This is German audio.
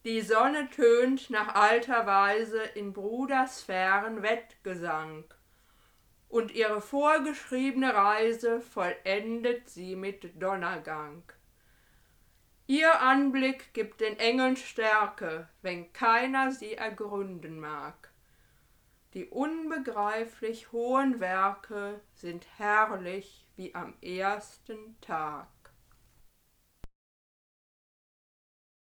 Die Sonne tönt nach alter Weise in Brudersphären Wettgesang, und ihre vorgeschriebene Reise vollendet sie mit Donnergang. Ihr Anblick gibt den Engeln Stärke, wenn keiner sie ergründen mag. Die unbegreiflich hohen Werke sind herrlich wie am ersten Tag.